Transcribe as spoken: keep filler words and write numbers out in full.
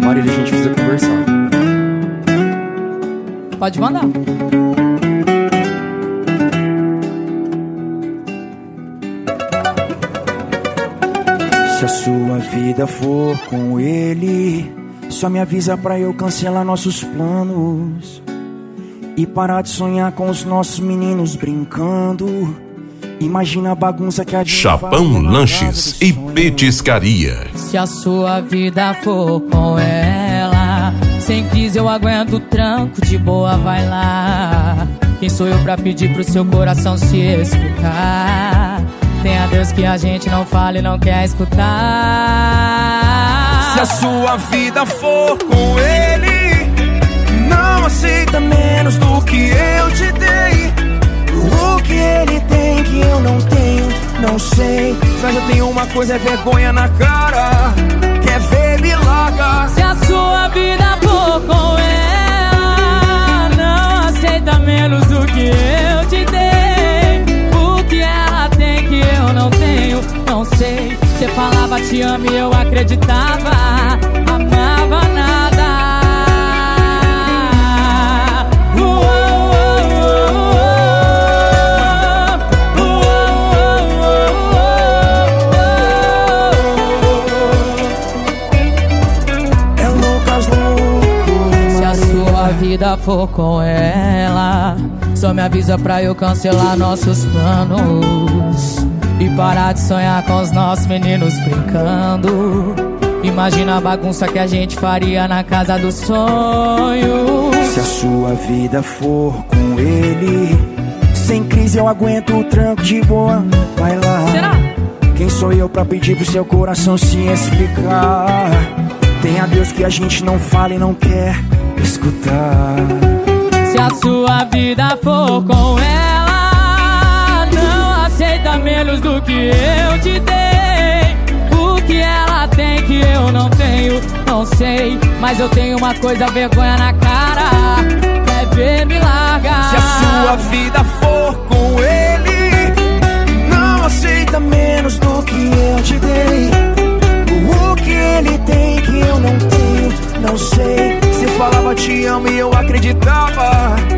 Marília, a gente precisa conversar. Pode mandar. Se a sua vida for com ele, só me avisa pra eu cancelar nossos planos e parar de sonhar com os nossos meninos brincando. Imagina a bagunça que a gente Chapão Lanches e Petiscaria. Se a sua vida for com ela, sem crise eu aguento o tranco, de boa vai lá. Quem sou eu pra pedir pro seu coração se explicar? Tem a Deus que a gente não fala e não quer escutar. Se a sua vida for com ele, não aceita menos do que eu te dei. O que ele tem que eu não tenho, não sei. Mas eu tenho uma coisa, é vergonha na cara. Quer ver, me larga. Se a sua vida for com ela, não aceita menos do que eu te dei. O que ela tem que eu não tenho, não sei. Você falava te amo e eu acreditava, amava nada. Vida for com ela, só me avisa pra eu cancelar nossos planos e parar de sonhar com os nossos meninos brincando. Imagina a bagunça que a gente faria na casa dos sonhos. Se a sua vida for com ele, sem crise eu aguento o tranco, de boa vai lá. Será? Quem sou eu pra pedir pro seu coração se explicar? Tem a Deus que a gente não fala e não quer escutar. Se a sua vida for com ela, não aceita menos do que eu te dei. O que ela tem que eu não tenho, não sei. Mas eu tenho uma coisa, vergonha na cara. Quer ver, me larga. Se a sua vida for com ele, não aceita menos do que eu te dei. O que ele tem que eu não tenho, não sei. Você falava te amo e eu acreditava,